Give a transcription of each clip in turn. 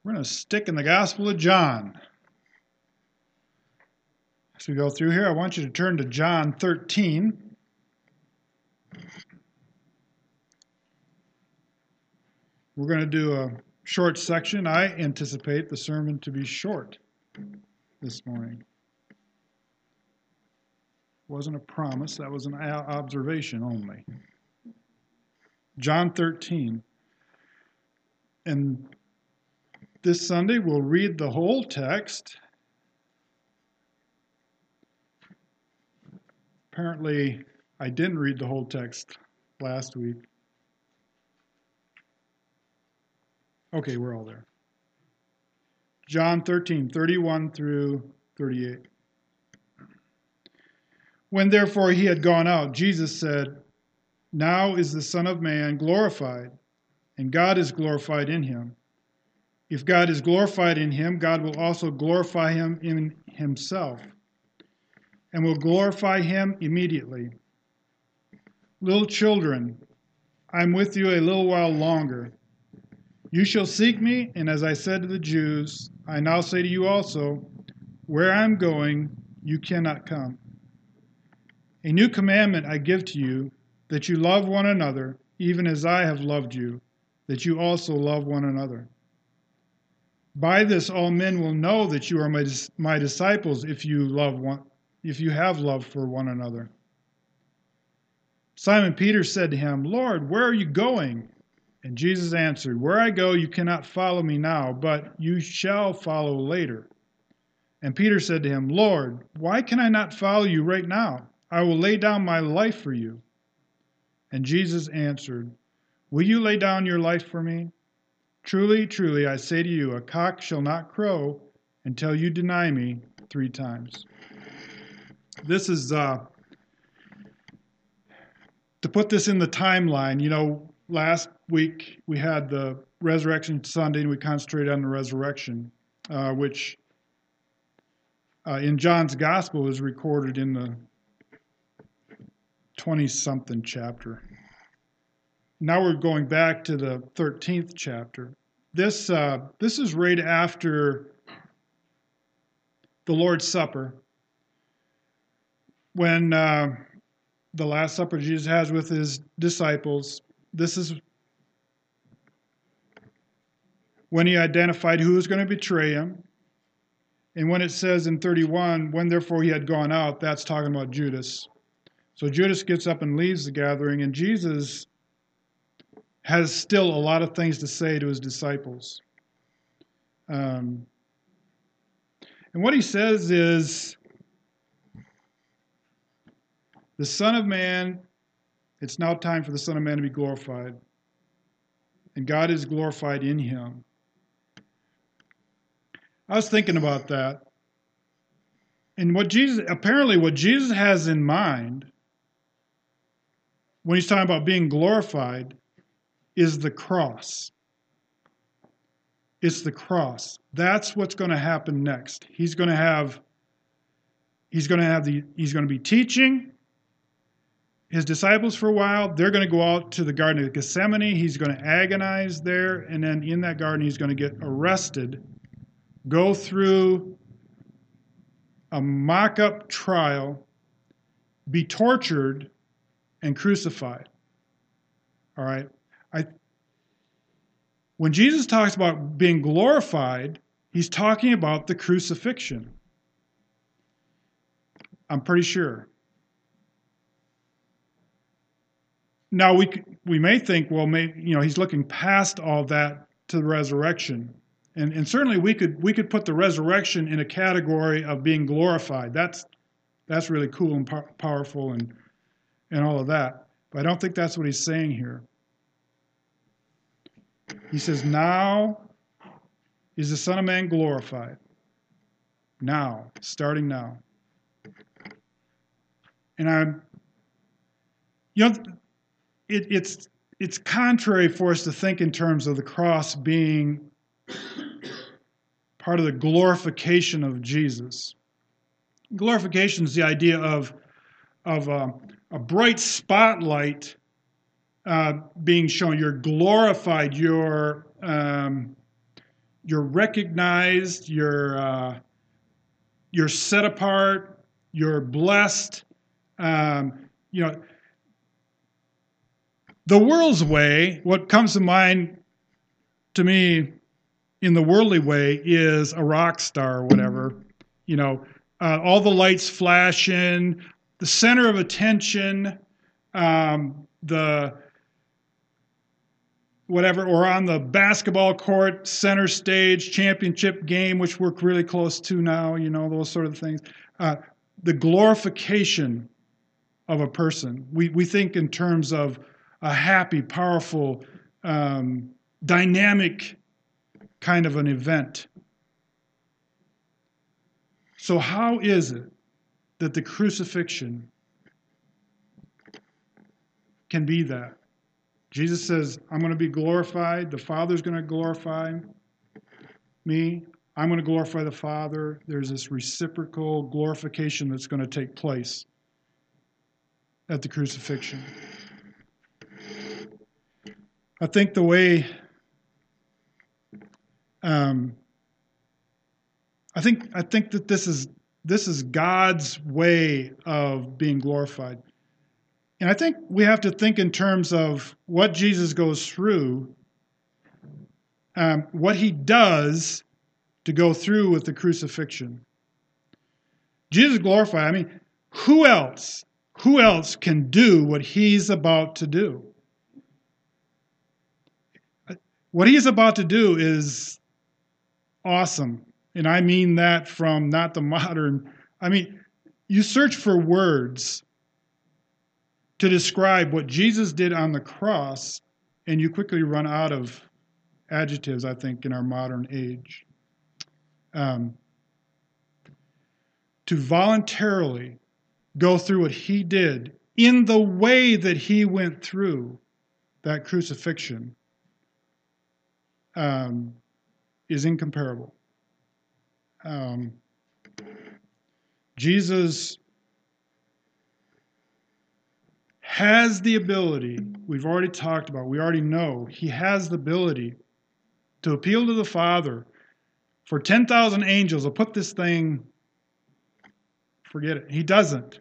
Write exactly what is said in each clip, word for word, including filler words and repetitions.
We're going to stick in the Gospel of John. As we go through here, I want you to turn to John thirteen. We're going to do a short section. I anticipate the sermon to be short this morning. Wasn't a promise, that was an observation only. John thirteen. And this Sunday we'll read the whole text. Apparently, I didn't read the whole text last week. Okay, we're all there. John thirteen, thirty-one through thirty-eight. When therefore he had gone out, Jesus said, "Now is the Son of Man glorified, and God is glorified in him. If God is glorified in him, God will also glorify him in himself, and will glorify him immediately. Little children, I'm with you a little while longer. You shall seek me, and as I said to the Jews, I now say to you also, where I am going, you cannot come. A new commandment I give to you, that you love one another, even as I have loved you, that you also love one another. By this all men will know that you are my, my disciples if you love one, if you have love for one another." Simon Peter said to him, "Lord, where are you going?" And Jesus answered, "Where I go, you cannot follow me now, but you shall follow later." And Peter said to him, "Lord, why can I not follow you right now? I will lay down my life for you." And Jesus answered, "Will you lay down your life for me? Truly, truly, I say to you, a cock shall not crow until you deny me three times." This is, uh, to put this in the timeline, you know, last week we had the Resurrection Sunday and we concentrated on the resurrection, uh, which uh, in John's Gospel is recorded in the twenty-something chapter. Now we're going back to the thirteenth chapter. This uh, this is right after the Lord's Supper, when uh, the Last Supper Jesus has with his disciples. This is when he identified who was going to betray him. And when it says in thirty-one, when therefore he had gone out, that's talking about Judas. So Judas gets up and leaves the gathering, and Jesus has still a lot of things to say to his disciples. Um, and what he says is, the Son of Man, it's now time for the Son of Man to be glorified. And God is glorified in him. I was thinking about that. And what Jesus, apparently what Jesus has in mind when he's talking about being glorified is the cross. It's the cross. That's what's going to happen next. He's going to have, he's going to have the, he's going to be teaching his disciples for a while. They're going to go out to the Garden of Gethsemane. He's going to agonize there. And then in that garden, he's going to get arrested, go through a mock-up trial, be tortured, and crucified. All right? I, when Jesus talks about being glorified, he's talking about the crucifixion. I'm pretty sure. Now, we we may think, well, may, you know, he's looking past all that to the resurrection. And, and certainly we could we could put the resurrection in a category of being glorified. That's that's really cool and po- powerful and and all of that. But I don't think that's what he's saying here. He says, now is the Son of Man glorified. Now, starting now. And I'm, you know, it, it's it's contrary for us to think in terms of the cross being part of the glorification of Jesus. Glorification is the idea of of a, a bright spotlight uh, being shown. You're glorified. You're um, you're recognized, you're uh, you're set apart, you're blessed. Um, you know, the world's way, what comes to mind to me in the worldly way is a rock star or whatever. You know, uh, all the lights flashing, the center of attention, um, the whatever, or on the basketball court, center stage, championship game, which we're really close to now, you know, those sort of things. Uh, the glorification of a person. We, we think in terms of a happy, powerful, um, dynamic kind of an event. So how is it that the crucifixion can be that? Jesus says, I'm going to be glorified. The Father's going to glorify me. I'm going to glorify the Father. There's this reciprocal glorification that's going to take place at the crucifixion. I think the way, um, I think I think that this is this is God's way of being glorified. And I think we have to think in terms of what Jesus goes through, um, what he does to go through with the crucifixion. Jesus glorified. I mean, who else, who else can do what he's about to do? What he's about to do is awesome. And I mean that from not the modern, I mean, you search for words to describe what Jesus did on the cross, and you quickly run out of adjectives, I think, in our modern age. Um, to voluntarily go through what he did in the way that he went through that crucifixion um, is incomparable. Um, Jesus has the ability, we've already talked about, we already know, he has the ability to appeal to the Father for ten thousand angels to put this thing, forget it. He doesn't.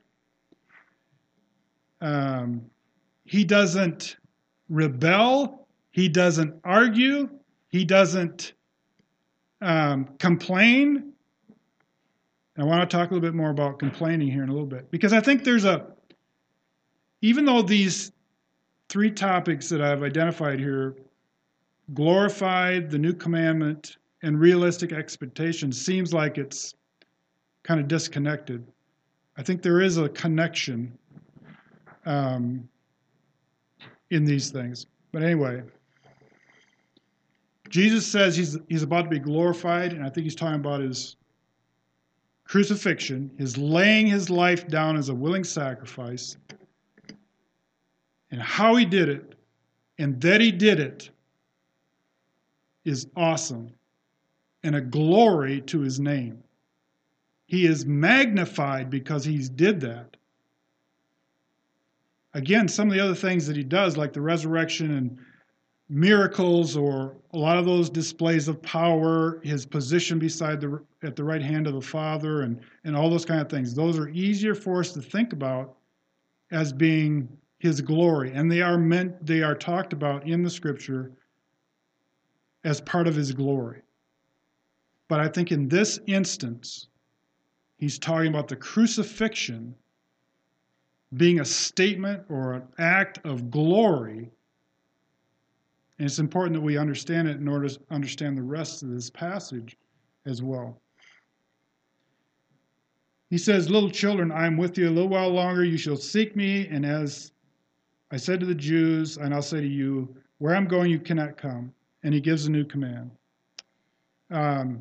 Um, he doesn't rebel. He doesn't argue. He doesn't um, complain. And I want to talk a little bit more about complaining here in a little bit, because I think there's a, even though these three topics that I've identified here, glorified, the new commandment, and realistic expectation, seems like it's kind of disconnected. I think there is a connection um, in these things. But anyway, Jesus says he's, he's about to be glorified, and I think he's talking about his crucifixion, his laying his life down as a willing sacrifice, and how he did it, and that he did it, is awesome and a glory to his name. He is magnified because he did that. Again, some of the other things that he does, like the resurrection and miracles, or a lot of those displays of power, his position beside the at the right hand of the Father, and, and all those kind of things, those are easier for us to think about as being his glory. And they are meant, they are talked about in the scripture as part of his glory. But I think in this instance, he's talking about the crucifixion being a statement or an act of glory. And it's important that we understand it in order to understand the rest of this passage as well. He says, little children, I am with you a little while longer. You shall seek me. And as I said to the Jews, and I'll say to you, where I'm going, you cannot come. And he gives a new command. Um,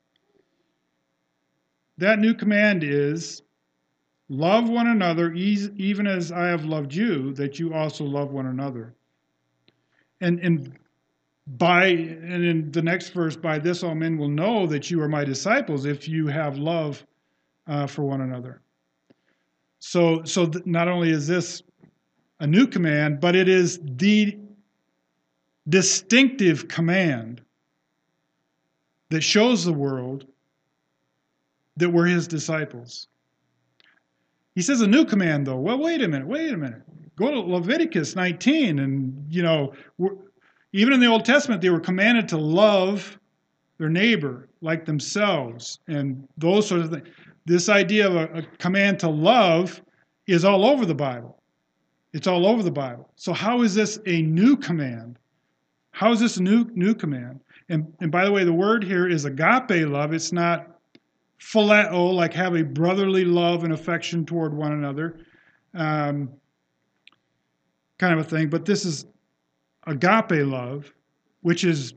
that new command is, love one another, even as I have loved you, that you also love one another. And, and by and in the next verse, by this all men will know that you are my disciples if you have love uh, for one another. So, so th- not only is this a new command, but it is the distinctive command that shows the world that we're his disciples. He says a new command, though. Well, wait a minute, wait a minute. Go to Leviticus nineteen, and, you know, even in the Old Testament, they were commanded to love their neighbor like themselves, and those sorts of things. This idea of a, a command to love is all over the Bible. It's all over the Bible. So how is this a new command? How is this a new, new command? And, and by the way, the word here is agape love. It's not phileo, like have a brotherly love and affection toward one another, um, kind of a thing. But this is agape love, which is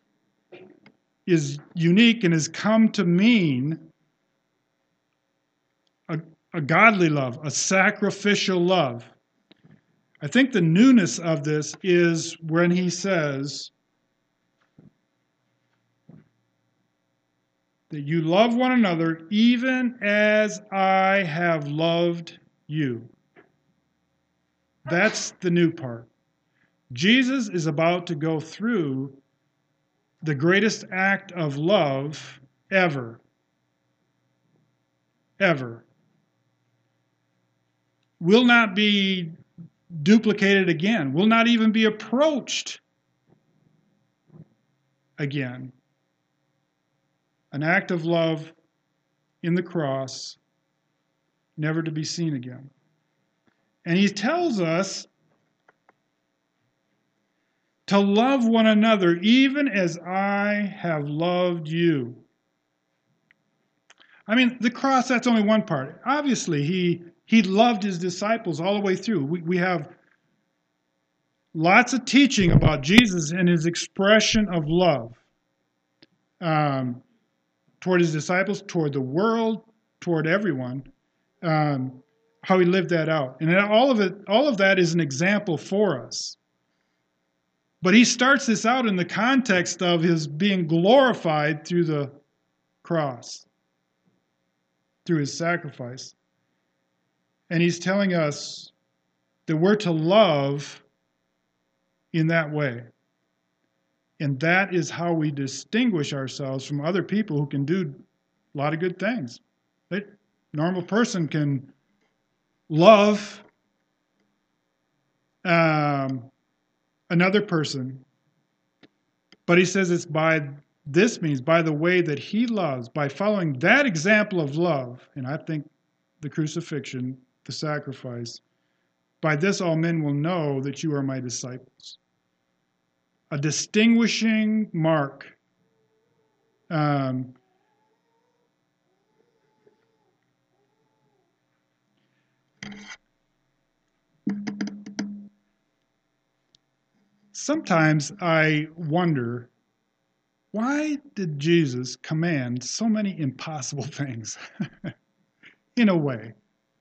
is unique and has come to mean a, a godly love, a sacrificial love. I think the newness of this is when he says that you love one another even as I have loved you. That's the new part. Jesus is about to go through the greatest act of love ever. Ever. Will not be duplicated again. Will not even be approached again. An act of love in the cross, never to be seen again. And he tells us to love one another even as I have loved you. I mean, the cross, that's only one part. Obviously, he he loved his disciples all the way through. We, we have lots of teaching about Jesus and his expression of love um, toward his disciples, toward the world, toward everyone, um, how he lived that out. And all of it, all of that is an example for us. But he starts this out in the context of his being glorified through the cross, through his sacrifice. And he's telling us that we're to love in that way. And that is how we distinguish ourselves from other people who can do a lot of good things. A normal person can love um, another person, but he says it's by this means, by the way that he loves, by following that example of love, and I think the crucifixion, the sacrifice, by this all men will know that you are my disciples. A distinguishing mark. Um, sometimes I wonder, why did Jesus command so many impossible things? In a way.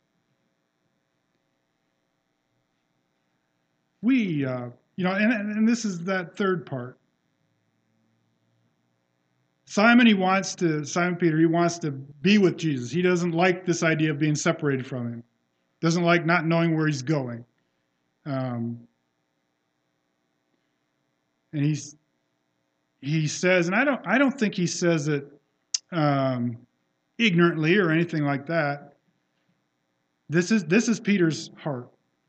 We, uh, you know, and, and this is that third part. Simon, he wants to, Simon Peter, he wants to be with Jesus. He doesn't like this idea of being separated from him. Doesn't like not knowing where he's going. Um, and he's, he says, and I don't, I don't think he says it um, ignorantly or anything like that. This is, this is Peter's heart.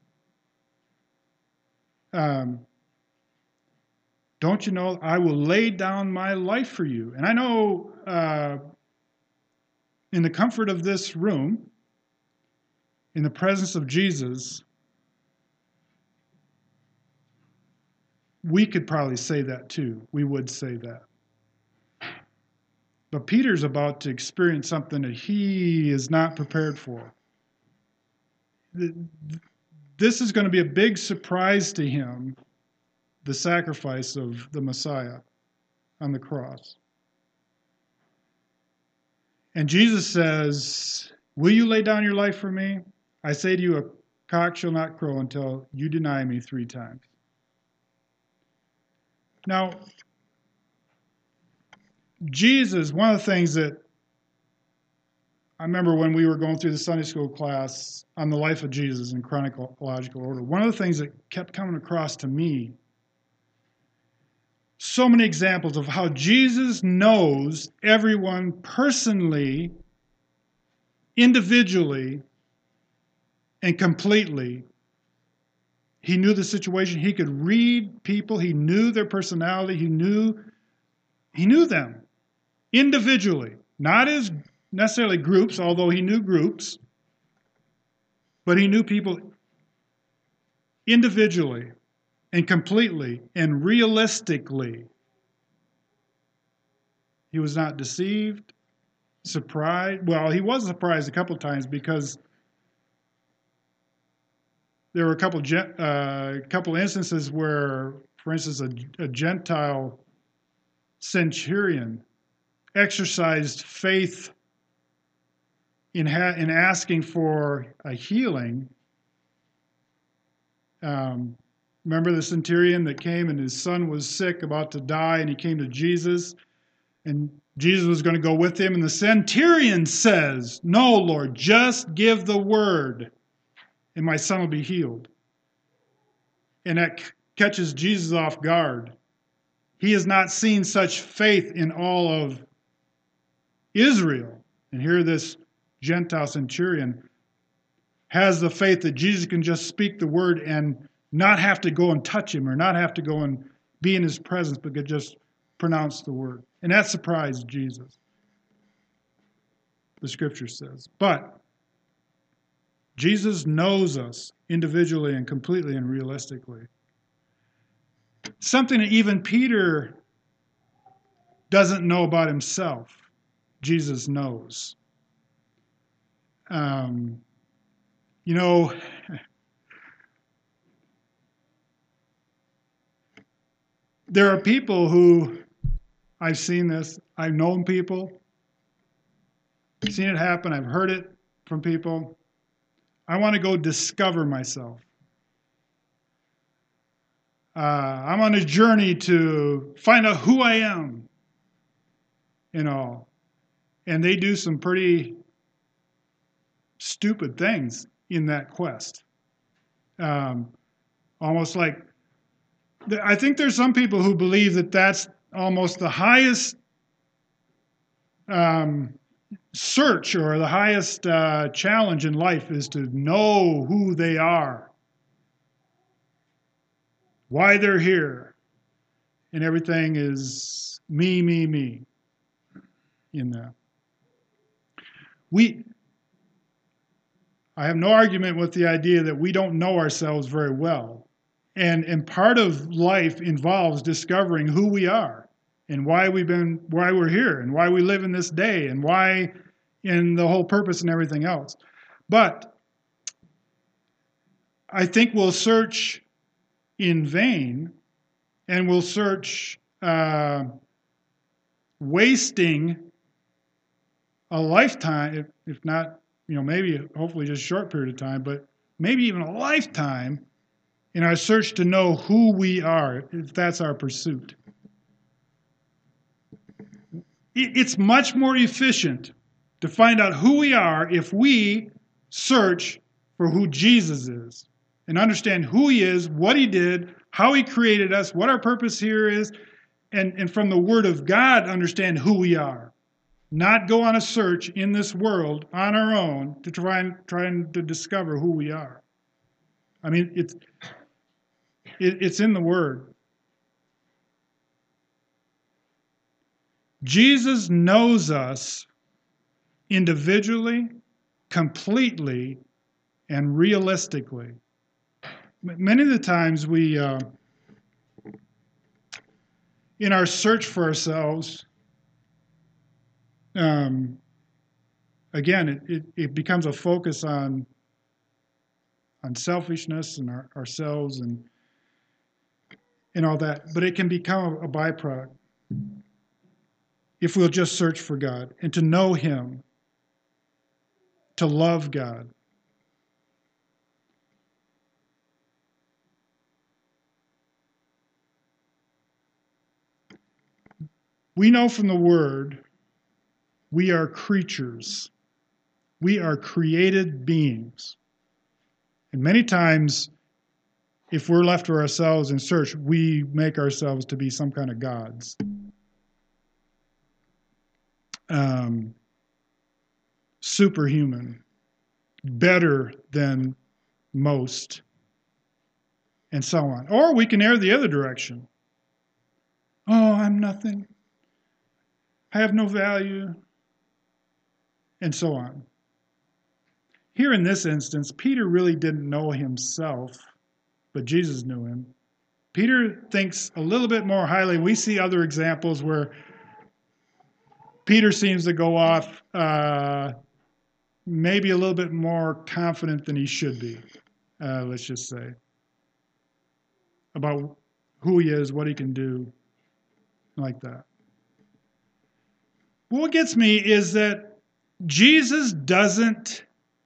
Um, don't you know, I will lay down my life for you. And I know uh, in the comfort of this room, in the presence of Jesus, we could probably say that too. We would say that. But Peter's about to experience something that he is not prepared for. This is going to be a big surprise to him, the sacrifice of the Messiah on the cross. And Jesus says, will you lay down your life for me? I say to you, a cock shall not crow until you deny me three times. Now, Jesus, one of the things that I remember when we were going through the Sunday school class on the life of Jesus in chronological order, one of the things that kept coming across to me, so many examples of how Jesus knows everyone personally, individually, and completely. He knew the situation. He could read people. He knew their personality. He knew, he knew them individually, not as necessarily groups, although he knew groups, but he knew people individually and completely and realistically. He was not deceived, surprised. Well, he was surprised a couple times because there were a couple uh, couple instances where, for instance, a, a Gentile centurion exercised faith in ha- in asking for a healing. Um, remember the centurion that came and his son was sick, about to die, and he came to Jesus, and Jesus was going to go with him, and the centurion says, "No, Lord, just give the word, and my son will be healed." And that c- catches Jesus off guard. He has not seen such faith in all of Israel. And here this Gentile centurion has the faith that Jesus can just speak the word and not have to go and touch him or not have to go and be in his presence, but could just pronounce the word. And that surprised Jesus, the scripture says. But Jesus knows us individually and completely and realistically. Something that even Peter doesn't know about himself, Jesus knows. Um, you know, there are people who, I've seen this, I've known people, I've seen it happen, I've heard it from people. I want to go discover myself. Uh, I'm on a journey to find out who I am, you know. And they do some pretty stupid things in that quest. Um, almost like, I think there's some people who believe that that's almost the highest um, search or the highest uh, challenge in life is to know who they are, why they're here, and everything is me, me, me in that. We, I have no argument with the idea that we don't know ourselves very well. And, and part of life involves discovering who we are and why we've been, why we're here and why we live in this day and why in the whole purpose and everything else. But I think we'll search in vain and we'll search uh, wasting a lifetime, if, if not, you know, maybe hopefully just a short period of time, but maybe even a lifetime in our search to know who we are, if that's our pursuit. It's much more efficient to find out who we are if we search for who Jesus is and understand who he is, what he did, how he created us, what our purpose here is, and, and from the Word of God understand who we are. Not go on a search in this world on our own to try and trying to discover who we are. I mean, it's it, it's in the Word. Jesus knows us individually, completely, and realistically. Many of the times we, uh, in our search for ourselves, um, again, it, it, it becomes a focus on on selfishness and our, ourselves and and all that, but it can become a byproduct if we'll just search for God and to know him, to love God. We know from the Word we are creatures. We are created beings. And many times if we're left to ourselves in search, we make ourselves to be some kind of gods. Um, superhuman, better than most, and so on. Or we can err the other direction. Oh, I'm nothing. I have no value, and so on. Here in this instance, Peter really didn't know himself, but Jesus knew him. Peter thinks a little bit more highly. We see other examples where Peter seems to go off uh, maybe a little bit more confident than he should be, uh, let's just say, about who he is, what he can do, like that. What gets me is that Jesus doesn't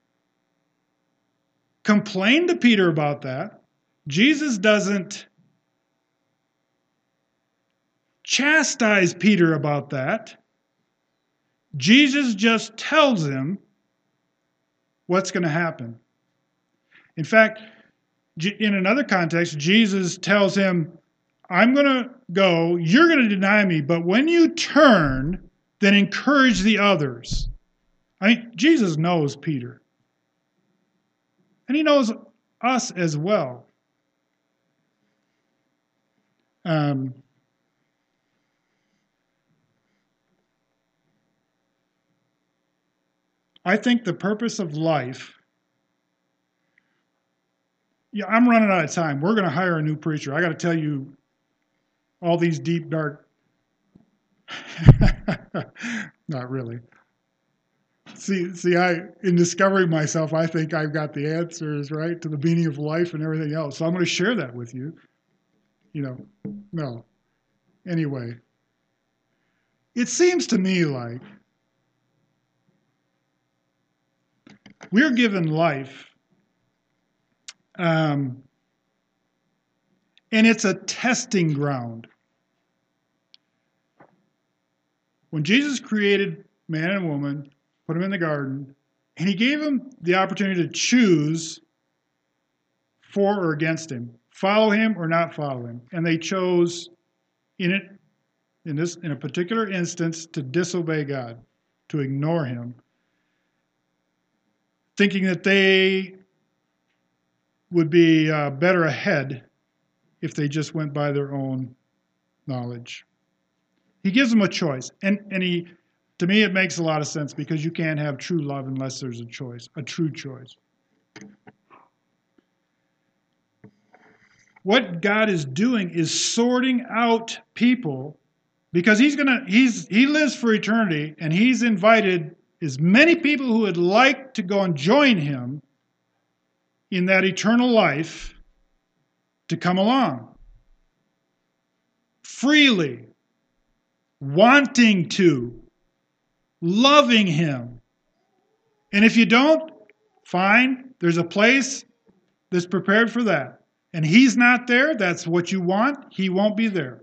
complain to Peter about that. Jesus doesn't chastise Peter about that. Jesus just tells him what's going to happen. In fact, in another context, Jesus tells him, I'm going to go, you're going to deny me, but when you turn, then encourage the others. I mean, Jesus knows Peter. And he knows us as well. Um, I think the purpose of life, yeah, I'm running out of time. We're going to hire a new preacher. I got to tell you all these deep, dark, not really. See, see, I in discovering myself, I think I've got the answers, right, to the meaning of life and everything else. So I'm going to share that with you. You know, no. Anyway, it seems to me like we're given life, um, and it's a testing ground. When Jesus created man and woman, put them in the garden, and he gave them the opportunity to choose for or against him, follow him or not follow him. And they chose in it, in this, in a particular instance, to disobey God, to ignore him, thinking that they would be uh, better ahead if they just went by their own knowledge. He gives them a choice, and, and he, to me, it makes a lot of sense because you can't have true love unless there's a choice, a true choice. What God is doing is sorting out people because he's gonna he's he lives for eternity, and he's invited as many people who would like to go and join him in that eternal life to come along freely, wanting to, loving him. And if you don't, fine, there's a place that's prepared for that. And he's not there, that's what you want, he won't be there.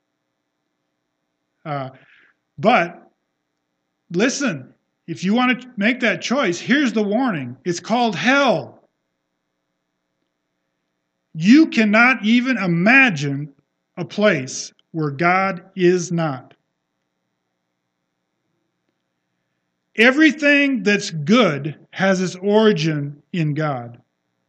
Uh, but, listen, if you want to make that choice, here's the warning. It's called hell. You cannot even imagine a place where God is not. Everything that's good has its origin in God.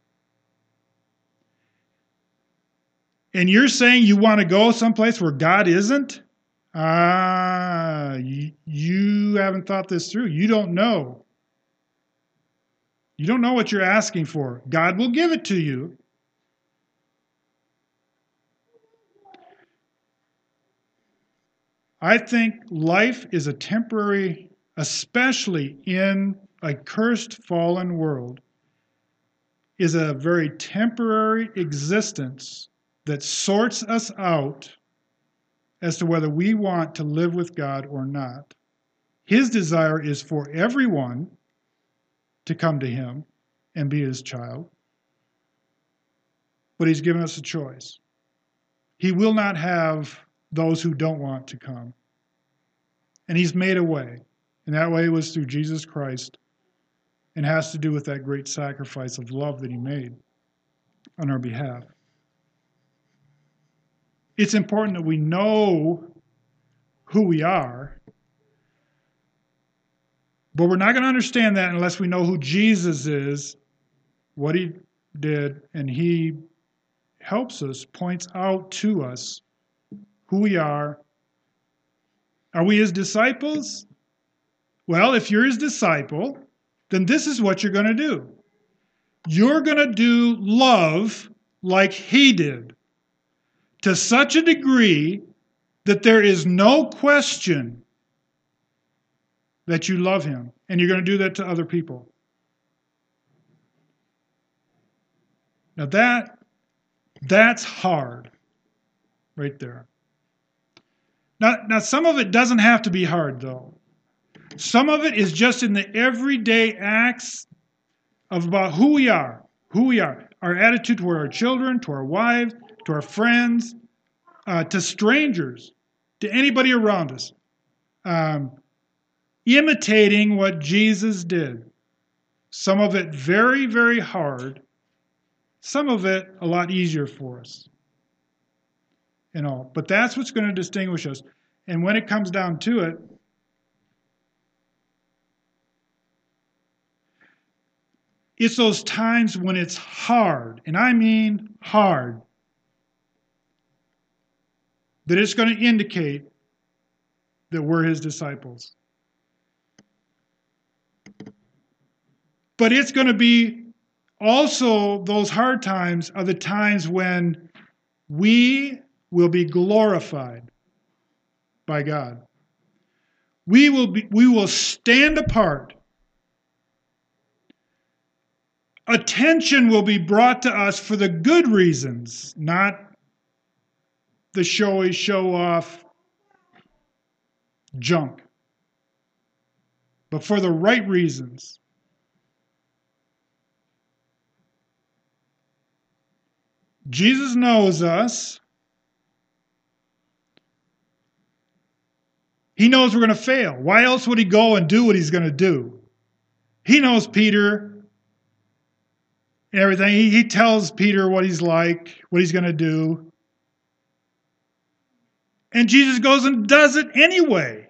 And you're saying you want to go someplace where God isn't? Ah, you, you haven't thought this through. You don't know. You don't know what you're asking for. God will give it to you. I think life is a temporary, especially in a cursed, fallen world, is a very temporary existence that sorts us out as to whether we want to live with God or not. His desire is for everyone to come to him and be his child, but he's given us a choice. He will not have those who don't want to come. And he's made a way. And that way was through Jesus Christ, and has to do with that great sacrifice of love that he made on our behalf. It's important that we know who we are, but we're not going to understand that unless we know who Jesus is, what he did, and he helps us, points out to us who we are. Are we his disciples? Well, if you're his disciple, then this is what you're going to do. You're going to do love like he did, to such a degree that there is no question that you love him. And you're going to do that to other people. Now that, that's hard right there. Now, now, some of it doesn't have to be hard, though. Some of it is just in the everyday acts of about who we are, who we are, our attitude toward our children, to our wives, to our friends, uh, to strangers, to anybody around us. Um, imitating what Jesus did. Some of it very, very hard. Some of it a lot easier for us. You know, but that's what's going to distinguish us. And when it comes down to it, it's those times when it's hard, and I mean hard, that it's going to indicate that we're his disciples. But it's going to be also, those hard times are the times when we will be glorified by God. We will be, we will stand apart. Attention will be brought to us for the good reasons, not the showy, show-off junk, but for the right reasons. Jesus knows us. He knows we're going to fail. Why else would he go and do what he's going to do? He knows Peter and everything. He, he tells Peter what he's like, what he's going to do. And Jesus goes and does it anyway.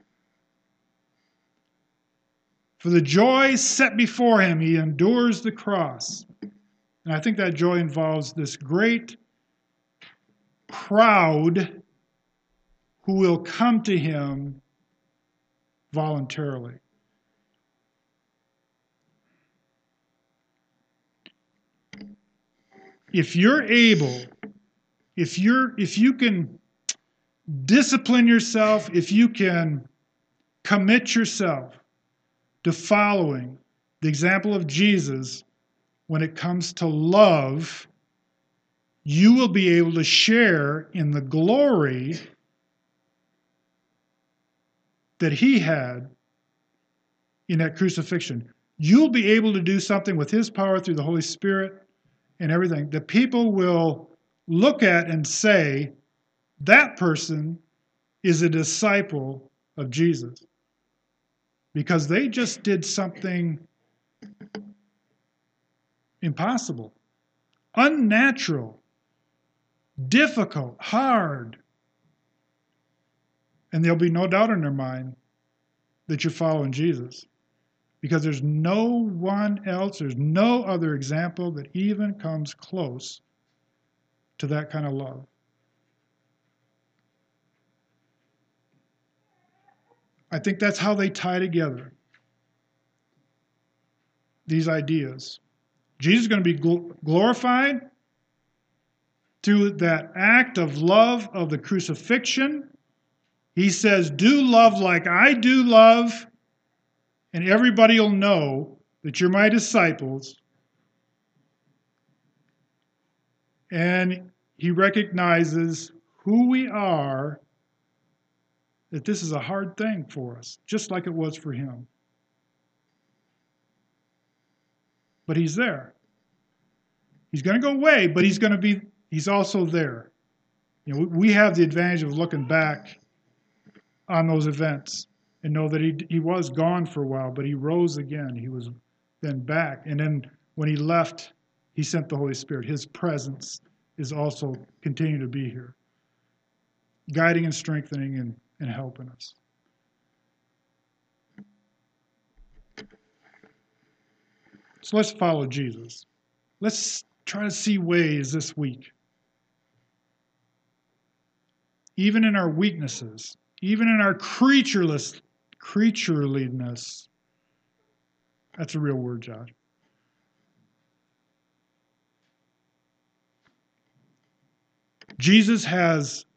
For the joy set before him, he endures the cross. And I think that joy involves this great crowd who will come to him voluntarily. If you're able, if you're if you can discipline yourself, if you can commit yourself to following the example of Jesus when it comes to love, you will be able to share in the glory that he had in that crucifixion. You'll be able to do something with his power through the Holy Spirit and everything that people will look at and say, that person is a disciple of Jesus. Because they just did something impossible, unnatural, difficult, hard. And there'll be no doubt in their mind that you're following Jesus. Because there's no one else, there's no other example that even comes close to that kind of love. I think that's how they tie together these ideas. Jesus is going to be glorified through that act of love of the crucifixion. He says, do love like I do love, and everybody will know that you're my disciples. And he recognizes who we are, that this is a hard thing for us, just like it was for him. But he's there. He's going to go away, but he's going to be, he's also there. You know, we have the advantage of looking back on those events and know that he he was gone for a while, but he rose again. He was then back. And then when he left, he sent the Holy Spirit. His presence is also continuing to be here. guiding and strengthening and, and helping us. So let's follow Jesus. Let's try to see ways this week, even in our weaknesses, even in our creatureless, creatureliness. That's a real word, Josh. Jesus has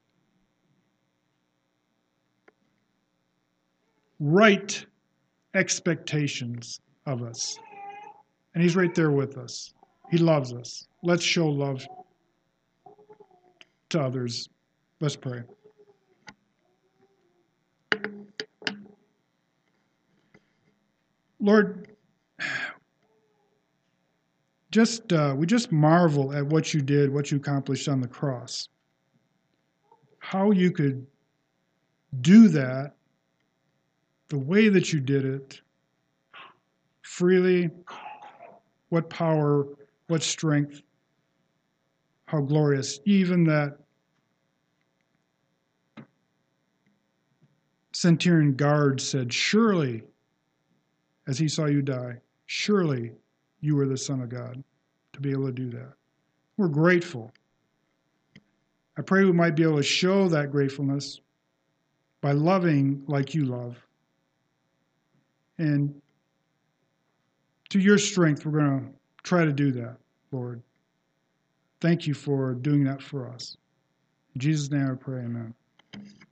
right expectations of us. And he's right there with us. He loves us. Let's show love to others. Let's pray. Lord, just uh, we just marvel at what you did, what you accomplished on the cross. How you could do that the way that you did it, freely, what power, what strength, how glorious. Even that centurion guard said, surely, as he saw you die, surely you were the Son of God to be able to do that. We're grateful. I pray we might be able to show that gratefulness by loving like you love. And to your strength, we're going to try to do that, Lord. Thank you for doing that for us. In Jesus' name I pray, amen.